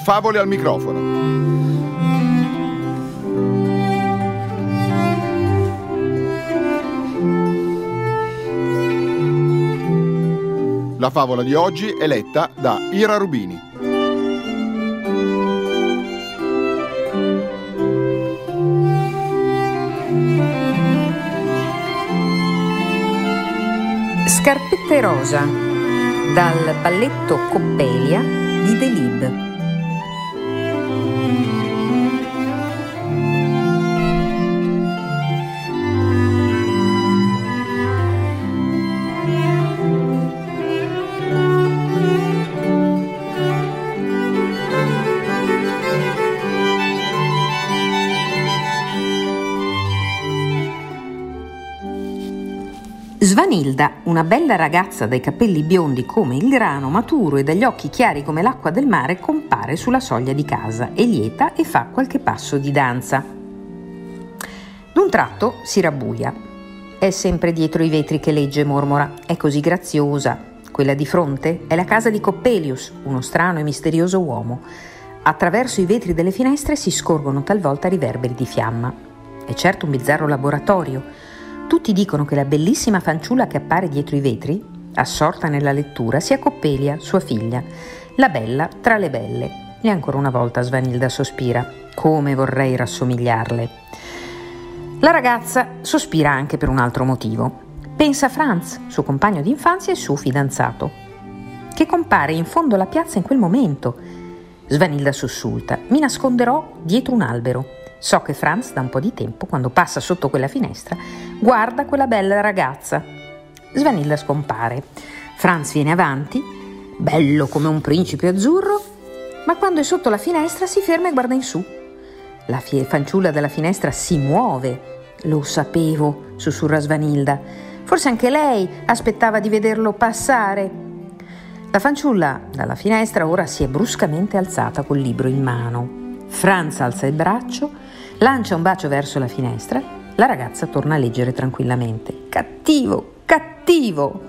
Favole al microfono. La favola di oggi è letta da Ira Rubini. Scarpette rosa, dal balletto Coppelia di Delibes. Svanilda, una bella ragazza dai capelli biondi come il grano maturo e dagli occhi chiari come l'acqua del mare, compare sulla soglia di casa, è lieta e fa qualche passo di danza. D'un tratto si rabbuia. È sempre dietro i vetri che legge e mormora: è così graziosa. Quella di fronte è la casa di Coppelius, uno strano e misterioso uomo. Attraverso i vetri delle finestre si scorgono talvolta riverberi di fiamma. È certo un bizzarro laboratorio. Tutti dicono che la bellissima fanciulla che appare dietro i vetri, assorta nella lettura, sia Coppelia, sua figlia, la bella tra le belle. E ancora una volta Svanilda sospira: come vorrei rassomigliarle. La ragazza sospira anche per un altro motivo. Pensa a Franz, suo compagno d'infanzia e suo fidanzato, che compare in fondo alla piazza in quel momento. Svanilda sussulta: mi nasconderò dietro un albero. So che Franz da un po' di tempo, quando passa sotto quella finestra, guarda quella bella ragazza. Svanilda scompare. Franz viene avanti, bello come un principe azzurro, ma quando è sotto la finestra si ferma e guarda in su. La fanciulla dalla finestra si muove. Lo sapevo, sussurra Svanilda. Forse anche lei aspettava di vederlo passare. La fanciulla dalla finestra ora si è bruscamente alzata col libro in mano. Franz alza il braccio, lancia un bacio verso la finestra. La ragazza torna a leggere tranquillamente. Cattivo, cattivo!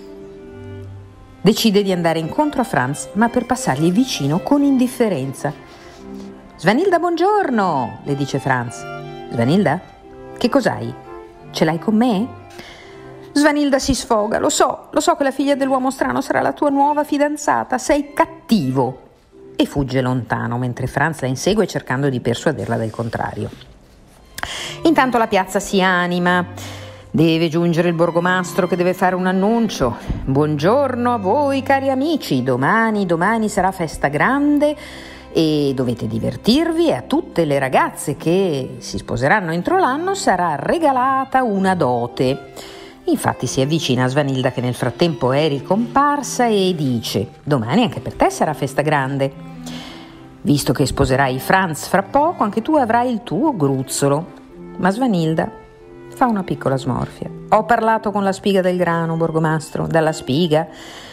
Decide di andare incontro a Franz, ma per passargli vicino con indifferenza. Svanilda, buongiorno, le dice Franz. Svanilda, che cos'hai? Ce l'hai con me? Svanilda si sfoga. Lo so che la figlia dell'uomo strano sarà la tua nuova fidanzata. Sei cattivo. E fugge lontano, mentre Franz la insegue cercando di persuaderla del contrario. Intanto la piazza si anima. Deve giungere il borgomastro che deve fare un annuncio. Buongiorno a voi cari amici, domani sarà festa grande e dovete divertirvi, e a tutte le ragazze che si sposeranno entro l'anno sarà regalata una dote. Infatti si avvicina a Svanilda, che nel frattempo è ricomparsa, e dice: domani anche per te sarà festa grande. Visto che sposerai Franz fra poco, anche tu avrai il tuo gruzzolo. Ma Svanilda fa una piccola smorfia. Ho parlato con la spiga del grano, borgomastro. Dalla spiga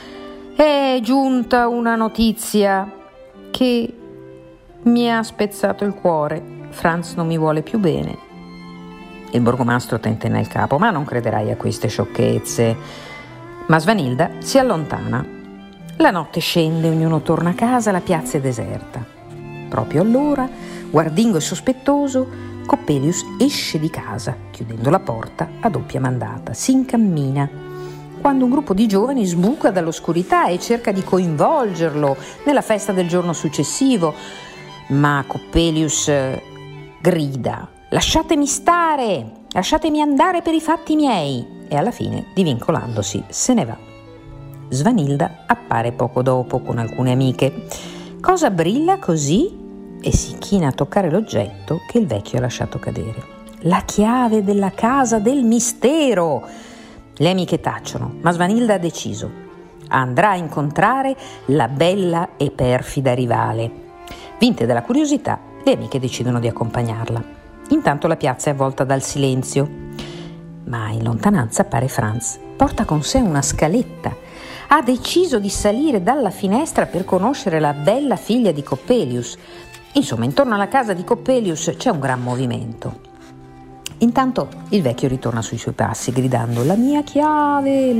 è giunta una notizia che mi ha spezzato il cuore. Franz non mi vuole più bene. Il borgomastro tentenne il capo: ma non crederai a queste sciocchezze. Ma Svanilda si allontana. La notte scende, ognuno torna a casa, la piazza è deserta. Proprio allora, guardingo e sospettoso, Coppelius esce di casa, chiudendo la porta a doppia mandata. Si incammina, quando un gruppo di giovani sbuca dall'oscurità e cerca di coinvolgerlo nella festa del giorno successivo. Ma Coppelius grida: lasciatemi stare, lasciatemi andare per i fatti miei, e alla fine, divincolandosi, se ne va. Svanilda appare poco dopo con alcune amiche. Cosa brilla così? E si china a toccare l'oggetto che il vecchio ha lasciato cadere. La chiave della casa del mistero! Le amiche tacciono, ma Svanilda ha deciso. Andrà a incontrare la bella e perfida rivale. Vinte dalla curiosità, le amiche decidono di accompagnarla. Intanto la piazza è avvolta dal silenzio, ma in lontananza appare Franz. Porta con sé una scaletta. Ha deciso di salire dalla finestra per conoscere la bella figlia di Coppelius. Insomma, intorno alla casa di Coppelius c'è un gran movimento. Intanto il vecchio ritorna sui suoi passi gridando la mia chiave,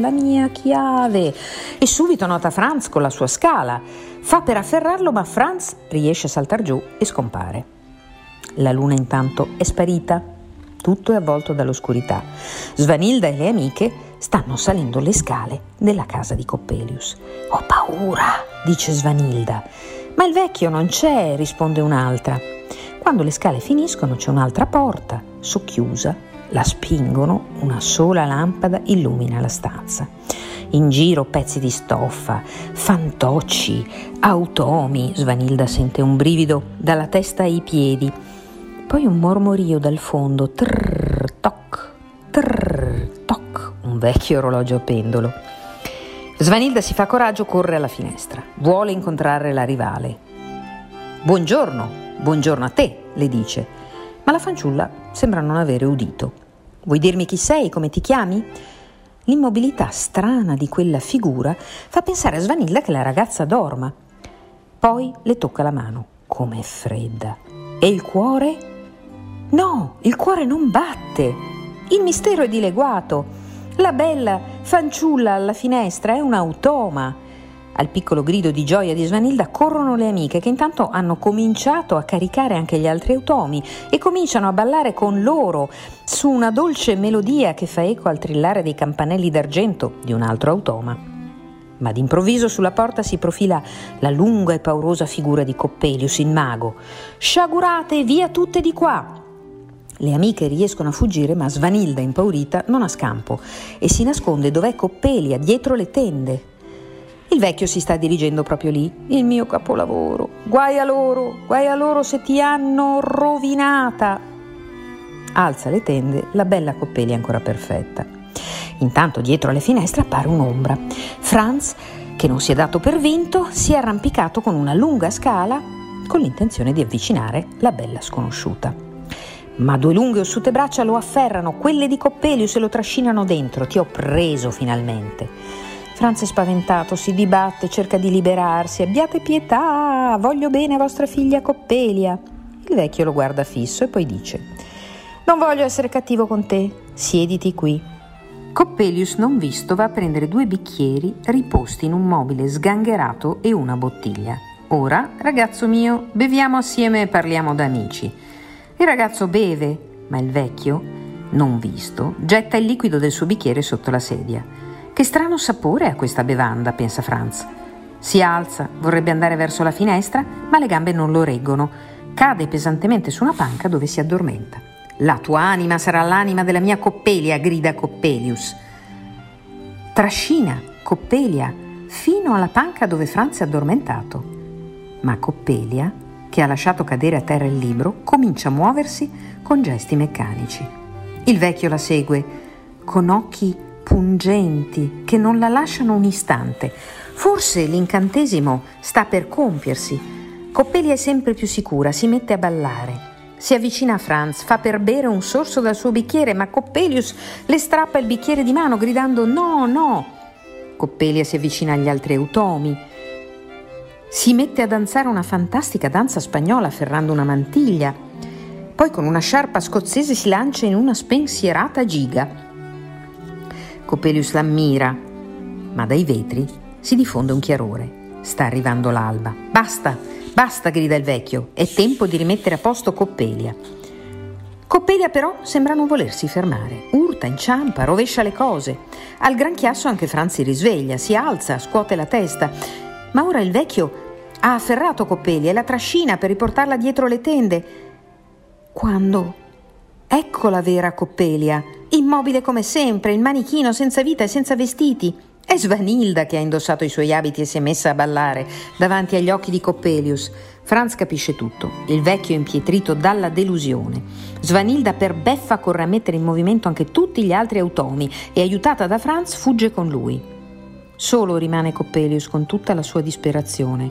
e subito nota Franz con la sua scala. Fa per afferrarlo, ma Franz riesce a saltar giù e scompare. La luna intanto è sparita, tutto è avvolto dall'oscurità. Svanilda e le amiche stanno salendo le scale della casa di Coppelius. Ho paura, dice Svanilda. Ma il vecchio non c'è, risponde un'altra. Quando le scale finiscono c'è un'altra porta, socchiusa, la spingono, una sola lampada illumina la stanza. In giro pezzi di stoffa, fantocci, automi. Svanilda sente un brivido dalla testa ai piedi. Poi un mormorio dal fondo, trrr, toc, un vecchio orologio a pendolo. Svanilda si fa coraggio, corre alla finestra, vuole incontrare la rivale. Buongiorno a te, le dice, ma la fanciulla sembra non avere udito. Vuoi dirmi chi sei, come ti chiami? L'immobilità strana di quella figura fa pensare a Svanilda che la ragazza dorma. Poi le tocca la mano, com'è fredda. E il cuore? No, il cuore non batte. Il mistero è dileguato. La bella fanciulla alla finestra è un automa. Al piccolo grido di gioia di Svanilda corrono le amiche, che intanto hanno cominciato a caricare anche gli altri automi e cominciano a ballare con loro su una dolce melodia che fa eco al trillare dei campanelli d'argento di un altro automa. Ma d'improvviso sulla porta si profila la lunga e paurosa figura di Coppelius, il mago. «Sciagurate, via tutte di qua!» Le amiche riescono a fuggire, ma Svanilda, impaurita, non ha scampo e si nasconde dov'è Coppelia, dietro le tende. Il vecchio si sta dirigendo proprio lì. Il mio capolavoro. Guai a loro se ti hanno rovinata. Alza le tende, la bella Coppelia è ancora perfetta. Intanto dietro alle finestre appare un'ombra. Franz, che non si è dato per vinto, si è arrampicato con una lunga scala con l'intenzione di avvicinare la bella sconosciuta. Ma due lunghe ossute braccia lo afferrano, quelle di Coppelius, e lo trascinano dentro. Ti ho preso finalmente. Franz è spaventato, si dibatte, cerca di liberarsi. Abbiate pietà, voglio bene a vostra figlia Coppelia. Il vecchio lo guarda fisso e poi dice: non voglio essere cattivo con te, siediti qui. Coppelius, non visto, va a prendere 2 bicchieri riposti in un mobile sgangherato e una bottiglia. Ora, ragazzo mio, beviamo assieme e parliamo da amici. Il ragazzo beve, ma il vecchio, non visto, getta il liquido del suo bicchiere sotto la sedia. Che strano sapore ha questa bevanda, pensa Franz. Si alza, vorrebbe andare verso la finestra, ma le gambe non lo reggono. Cade pesantemente su una panca dove si addormenta. La tua anima sarà l'anima della mia Coppelia, grida Coppelius. Trascina Coppelia fino alla panca dove Franz è addormentato. Ma Coppelia, che ha lasciato cadere a terra il libro, comincia a muoversi con gesti meccanici. Il vecchio la segue con occhi pungenti che non la lasciano un istante. Forse l'incantesimo sta per compiersi. Coppelia è sempre più sicura, si mette a ballare. Si avvicina a Franz, fa per bere un sorso dal suo bicchiere, ma Coppelius le strappa il bicchiere di mano gridando no, no. Coppelia si avvicina agli altri automi. Si mette a danzare una fantastica danza spagnola afferrando una mantiglia. Poi con una sciarpa scozzese si lancia in una spensierata giga. Coppelius l'ammira, ma dai vetri si diffonde un chiarore. Sta arrivando l'alba. Basta, grida il vecchio, è tempo di rimettere a posto Coppelia. Coppelia però sembra non volersi fermare. Urta, inciampa, rovescia le cose. Al gran chiasso anche Franz si risveglia, si alza, scuote la testa. Ma ora il vecchio ha afferrato Coppelia e la trascina per riportarla dietro le tende. Quando? Ecco la vera Coppelia, immobile come sempre, il manichino senza vita e senza vestiti. È Svanilda che ha indossato i suoi abiti e si è messa a ballare davanti agli occhi di Coppelius. Franz capisce tutto, il vecchio è impietrito dalla delusione. Svanilda per beffa corre a mettere in movimento anche tutti gli altri automi e, aiutata da Franz, fugge con lui. Solo rimane Coppelius con tutta la sua disperazione.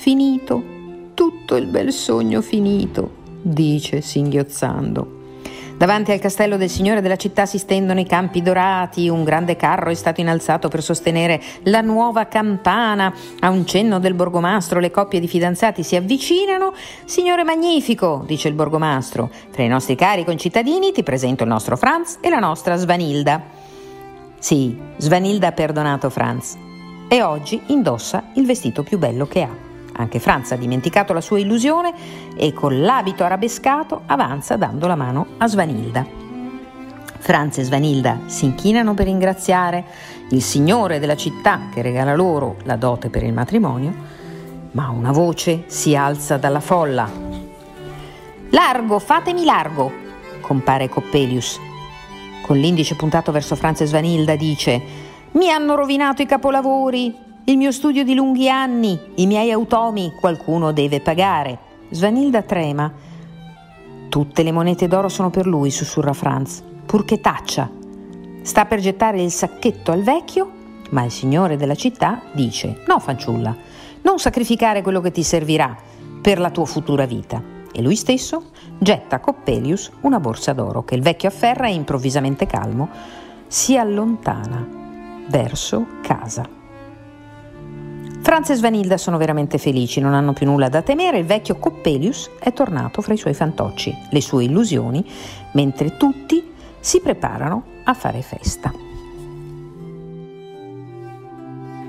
Finito, tutto il bel sogno finito, dice singhiozzando. Davanti al castello del signore della città si stendono i campi dorati, un grande carro è stato innalzato per sostenere la nuova campana. A un cenno del borgomastro le coppie di fidanzati si avvicinano. «Signore magnifico», dice il borgomastro, «fra i nostri cari concittadini ti presento il nostro Franz e la nostra Svanilda». Sì, Svanilda ha perdonato Franz e oggi indossa il vestito più bello che ha. Anche Franz ha dimenticato la sua illusione e con l'abito arabescato avanza dando la mano a Svanilda. Franz e Svanilda si inchinano per ringraziare il signore della città che regala loro la dote per il matrimonio, ma una voce si alza dalla folla. «Largo, fatemi largo!» compare Coppelius. Con l'indice puntato verso Franz e Svanilda dice: «Mi hanno rovinato i capolavori! Il mio studio di lunghi anni, i miei automi, qualcuno deve pagare». Svanilda trema. «Tutte le monete d'oro sono per lui», sussurra Franz, purché taccia. Sta per gettare il sacchetto al vecchio, ma il signore della città dice: «No, fanciulla, non sacrificare quello che ti servirà per la tua futura vita». E lui stesso getta a Coppelius una borsa d'oro che il vecchio afferra e improvvisamente calmo si allontana verso casa. Franz e Svanilda sono veramente felici, non hanno più nulla da temere. Il vecchio Coppelius è tornato fra i suoi fantocci, le sue illusioni, mentre tutti si preparano a fare festa.